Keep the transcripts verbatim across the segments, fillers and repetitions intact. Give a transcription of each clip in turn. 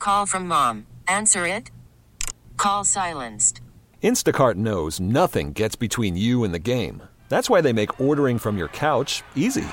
Call from mom. Answer it. Call silenced. Instacart knows nothing gets between you and the game. That's why they make ordering from your couch easy.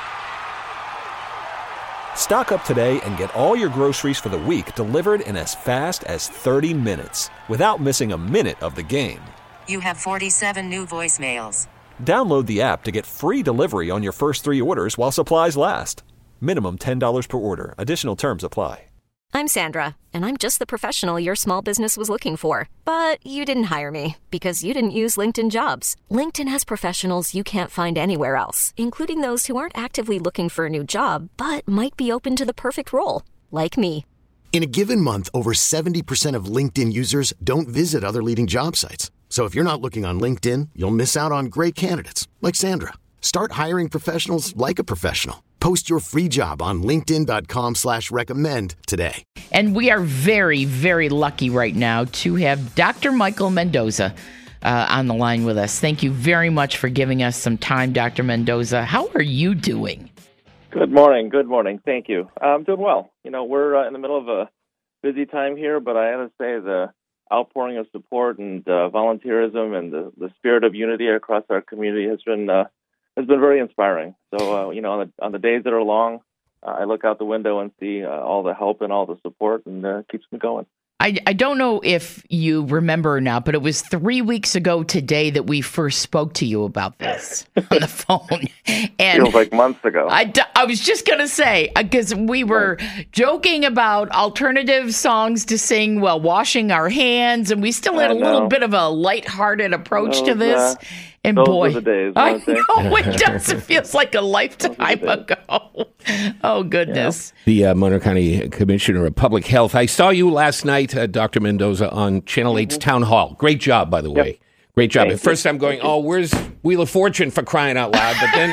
Stock up today and get all your groceries for the week delivered in as fast as thirty minutes without missing a minute of the game. You have forty-seven new voicemails. Download the app to get free delivery on your first three orders while supplies last. Minimum ten dollars per order. Additional terms apply. I'm Sandra, and I'm just the professional your small business was looking for. But you didn't hire me because you didn't use LinkedIn Jobs. LinkedIn has professionals you can't find anywhere else, including those who aren't actively looking for a new job, but might be open to the perfect role, like me. In a given month, over seventy percent of LinkedIn users don't visit other leading job sites. So if you're not looking on LinkedIn, you'll miss out on great candidates like Sandra. Start hiring professionals like a professional. Post your free job on linkedin.com slash recommend today. And we are very, very lucky right now to have Doctor Michael Mendoza uh, on the line with us. Thank you very much for giving us some time, Doctor Mendoza. How are you doing? Good morning. Good morning. Thank you. I'm doing well. You know, we're uh, in the middle of a busy time here, but I have to say the outpouring of support and uh, volunteerism and the, the spirit of unity across our community has been uh, has been very inspiring. So, uh, you know, on the on the days that are long, uh, I look out the window and see uh, all the help and all the support, and uh, keeps me going. I, I don't know if you remember or not, but it was three weeks ago today that we first spoke to you about this on the phone. And feels like months ago. I, I was just going to say, because we were joking about alternative songs to sing while washing our hands, and we still had I a little know. bit of a lighthearted approach Those, to this. uh, And those boy, were the days, I weren't they? know it does. It feels like a lifetime ago. Oh, goodness. The uh, Monroe County Commissioner of Public Health. I saw you last night, uh, Doctor Mendoza, on Channel eight's Town Hall. Great job, by the way. Yep. Great job. Thank At first, you. I'm going, oh, where's Wheel of Fortune for crying out loud? But then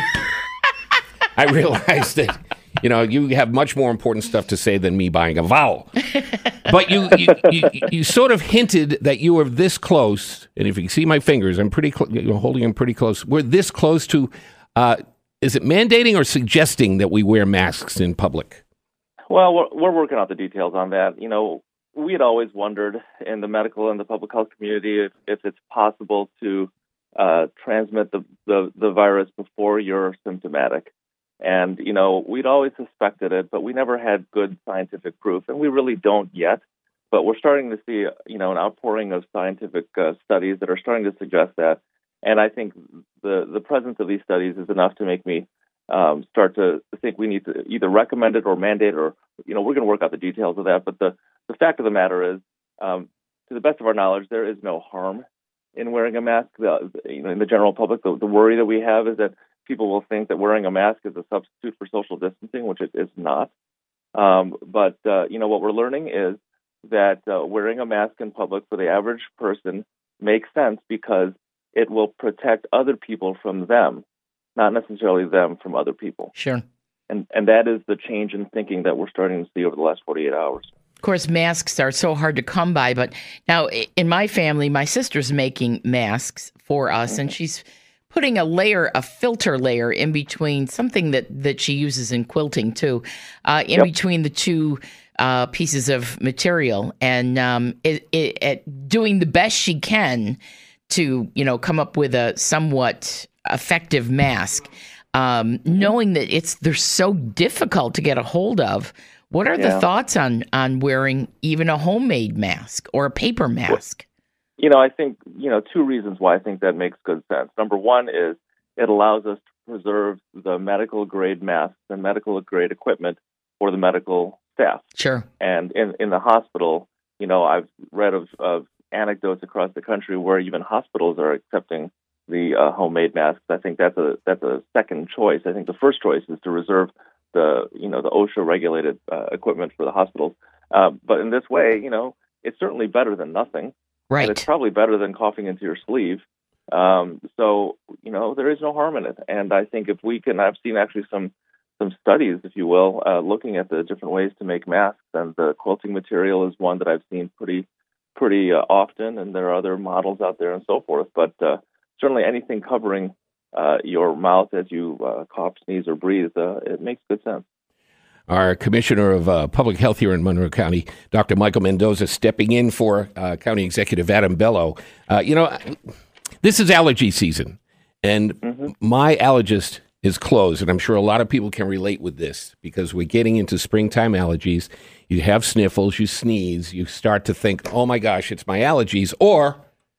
I realized that, you know, you have much more important stuff to say than me buying a vowel. But you, you, you, you sort of hinted that you were this close, and if you can see my fingers, I'm pretty cl- you know, holding them pretty close. We're this close to, uh, is it mandating or suggesting that we wear masks in public? Well, we're, we're working out the details on that. You know, we had always wondered in the medical and the public health community if, if it's possible to uh, transmit the, the, the virus before you're symptomatic. And, you know, we'd always suspected it, but we never had good scientific proof, and we really don't yet. But we're starting to see, you know, an outpouring of scientific uh, studies that are starting to suggest that. And I think the, the presence of these studies is enough to make me um, start to think we need to either recommend it or mandate, or, you know, we're going to work out the details of that. But the, the fact of the matter is, um, to the best of our knowledge, there is no harm in wearing a mask. The, you know, in the general public, the, the worry that we have is that people will think that wearing a mask is a substitute for social distancing, which it is not. Um, but, uh, you know, what we're learning is that uh, wearing a mask in public for the average person makes sense because it will protect other people from them, not necessarily them from other people. Sure. And and that is the change in thinking that we're starting to see over the last forty-eight hours. Of course, masks are so hard to come by, but now in my family, my sister's making masks for us, and she's putting a layer, a filter layer in between, something that, that she uses in quilting too, uh, in Yep. between the two uh, pieces of material, and um, it, it, it, doing the best she can to, you know, come up with a somewhat effective mask, um, knowing that it's they're so difficult to get a hold of. What are Yeah. the thoughts on on wearing even a homemade mask or a paper mask? You know, I think, you know, two reasons why I think that makes good sense. Number one is it allows us to preserve the medical grade masks and medical grade equipment for the medical staff. Sure. And in, in the hospital, you know, I've read of, of anecdotes across the country where even hospitals are accepting the uh, homemade masks. I think that's a that's a second choice. I think the first choice is to reserve the, you know, the OSHA regulated uh, equipment for the hospitals. Uh, but in this way, you know, it's certainly better than nothing. Right. And it's probably better than coughing into your sleeve. Um, so, you know, there is no harm in it. And I think if we can, I've seen actually some some studies, if you will, uh, looking at the different ways to make masks. And the quilting material is one that I've seen pretty pretty uh, often. And there are other models out there and so forth. But uh, certainly anything covering uh, your mouth as you uh, cough, sneeze, or breathe, uh, it makes good sense. our Commissioner of uh, Public Health here in Monroe County, Doctor Michael Mendoza, stepping in for uh, County Executive Adam Bello. Uh, you know, this is allergy season, and mm-hmm. my allergist is closed, and I'm sure a lot of people can relate with this because we're getting into springtime allergies. You have sniffles, you sneeze, you start to think, oh my gosh, it's my allergies, or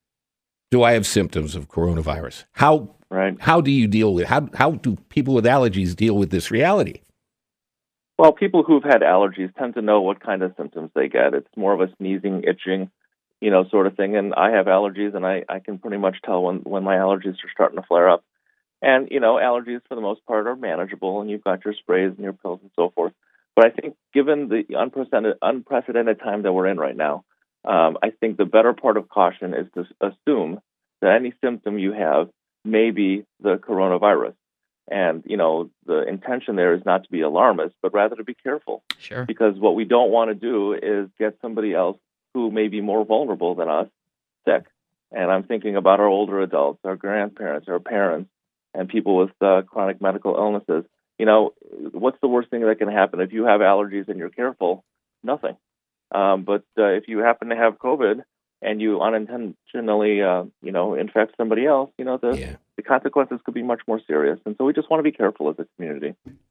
do I have symptoms of coronavirus? How right. how do you deal with, how, how do people with allergies deal with this reality? Well, people who've had allergies tend to know what kind of symptoms they get. It's more of a sneezing, itching, you know, sort of thing. And I have allergies, and I, I can pretty much tell when, when my allergies are starting to flare up. And, you know, allergies for the most part are manageable, and you've got your sprays and your pills and so forth. But I think given the unprecedented, unprecedented time that we're in right now, um, I think the better part of caution is to assume that any symptom you have may be the coronavirus. And, you know, the intention there is not to be alarmist, but rather to be careful. Sure. Because what we don't want to do is get somebody else who may be more vulnerable than us sick. And I'm thinking about our older adults, our grandparents, our parents, and people with uh, chronic medical illnesses. You know, what's the worst thing that can happen? If you have allergies and you're careful, nothing. Um, but uh, if you happen to have COVID and you unintentionally, uh, you know, infect somebody else, you know, the, yeah. the consequences could be much more serious. And so we just want to be careful as a community.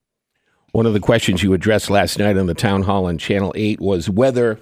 One of the questions you addressed last night on the town hall on Channel eight was whether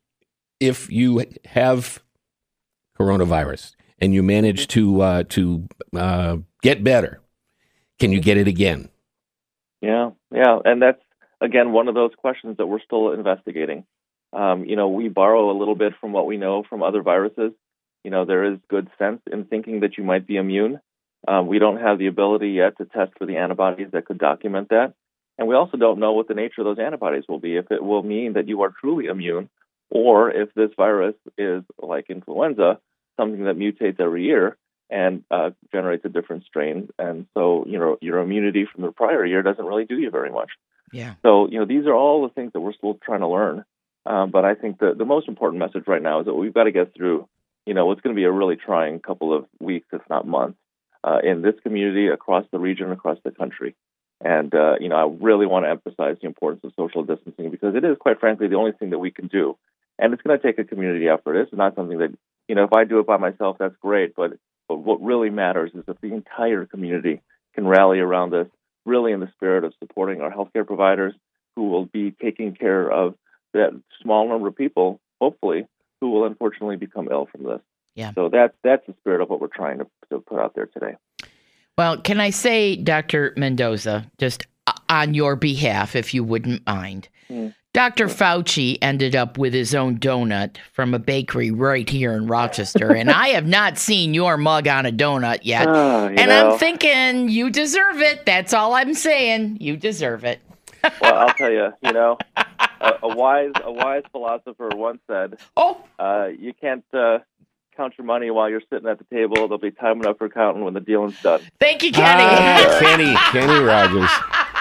if you have coronavirus and you manage to uh, to uh, get better, can you get it again? Yeah, yeah. And that's, again, one of those questions that we're still investigating. Um, you know, we borrow a little bit from what we know from other viruses. You know, there is good sense in thinking that you might be immune. Um, we don't have the ability yet to test for the antibodies that could document that. And we also don't know what the nature of those antibodies will be, if it will mean that you are truly immune, or if this virus is like influenza, something that mutates every year and uh, generates a different strain. And so, you know, your immunity from the prior year doesn't really do you very much. Yeah. So, you know, these are all the things that we're still trying to learn. Um, but I think the, the most important message right now is that we've got to get through, you know, what's going to be a really trying couple of weeks, if not months, uh, in this community, across the region, across the country. And, uh, you know, I really want to emphasize the importance of social distancing because it is, quite frankly, the only thing that we can do. And it's going to take a community effort. It's not something that, you know, if I do it by myself, that's great. But, but what really matters is if the entire community can rally around this, really in the spirit of supporting our healthcare providers who will be taking care of that small number of people, hopefully, who will unfortunately become ill from this. Yeah. So that's, that's the spirit of what we're trying to, to put out there today. Well, can I say, Doctor Mendoza, just on your behalf, if you wouldn't mind, mm. Doctor Fauci ended up with his own donut from a bakery right here in Rochester, and I have not seen your mug on a donut yet. Uh, and know. I'm thinking you deserve it. That's all I'm saying. You deserve it. Well, I'll tell you, you know, a, a wise a wise philosopher once said, "Oh, uh, you can't uh, count your money while you're sitting at the table. There'll be time enough for counting when the dealing's done." Thank you, Kenny. Ah, Kenny, Kenny Rogers.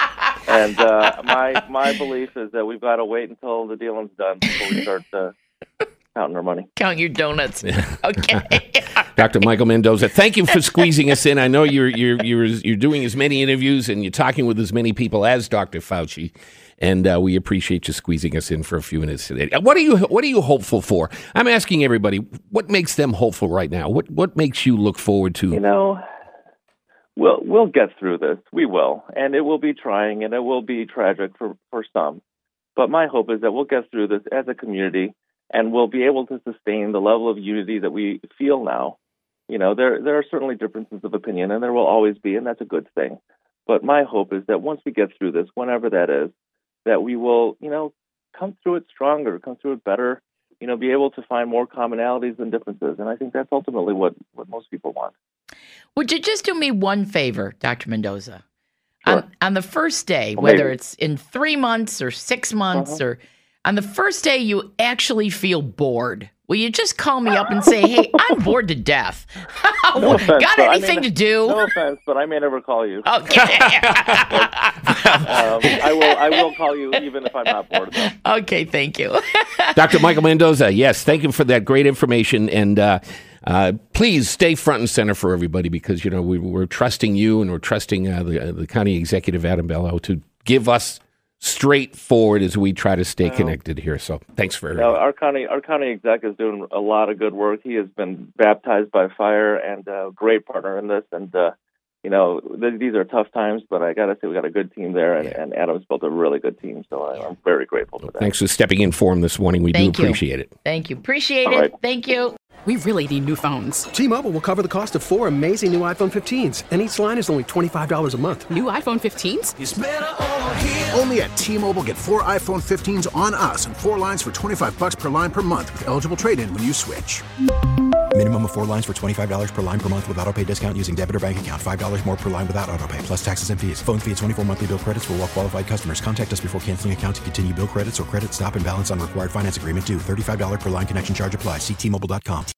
And uh, my my belief is that we've got to wait until the dealing's done before we start uh, counting our money. Count your donuts. Okay. Doctor Michael Mendoza, thank you for squeezing us in. I know you're you're you're you're doing as many interviews and you're talking with as many people as Doctor Fauci, and uh, we appreciate you squeezing us in for a few minutes today. What are you What are you hopeful for? I'm asking everybody, what makes them hopeful right now? What What makes you look forward to? You know, we'll we'll get through this. We will, and it will be trying, and it will be tragic for for some. But my hope is that we'll get through this as a community, and we'll be able to sustain the level of unity that we feel now. You know, there there are certainly differences of opinion, and there will always be, and that's a good thing. But my hope is that once we get through this, whenever that is, that we will, you know, come through it stronger, come through it better, you know, be able to find more commonalities than differences. And I think that's ultimately what, what most people want. Would you just do me one favor, Doctor Mendoza? Sure. On, on the first day, Well, whether maybe. it's in three months or six months, Uh-huh. or on the first day you actually feel bored, will you just call me up and say, hey, I'm bored to death. No offense, Got but I anything may- to do? No offense, but I may never call you. Okay. Um, I will I will call you even if I'm not bored, though. Okay, thank you. Doctor Michael Mendoza, yes, thank you for that great information. And uh, uh, please stay front and center for everybody because, you know, we, we're trusting you and we're trusting uh, the, uh, the county executive, Adam Bello, to give us straightforward as we try to stay connected here. So thanks for you know, our county. Our county exec is doing a lot of good work. He has been baptized by fire and a great partner in this. And uh, you know, th- these are tough times, but I got to say we got a good team there, and, Yeah. and Adam's built a really good team. So I, I'm very grateful for that. Thanks for stepping in for him this morning. We Thank do you. appreciate it. Thank you. Appreciate All it. right. Thank you. We really need new phones. T-Mobile will cover the cost of four amazing new iPhone fifteens, and each line is only twenty-five dollars a month. New iPhone fifteens? Only at T-Mobile, get four iPhone fifteens on us and four lines for twenty-five bucks per line per month with eligible trade-in when you switch. Minimum of four lines for twenty-five dollars per line per month with autopay discount using debit or bank account. five dollars more per line without autopay, plus taxes and fees. Phone fee at twenty-four monthly bill credits for well-qualified customers. Contact us before canceling account to continue bill credits or credit stop and balance on required finance agreement due. thirty-five dollars per line connection charge applies. See T Mobile dot com.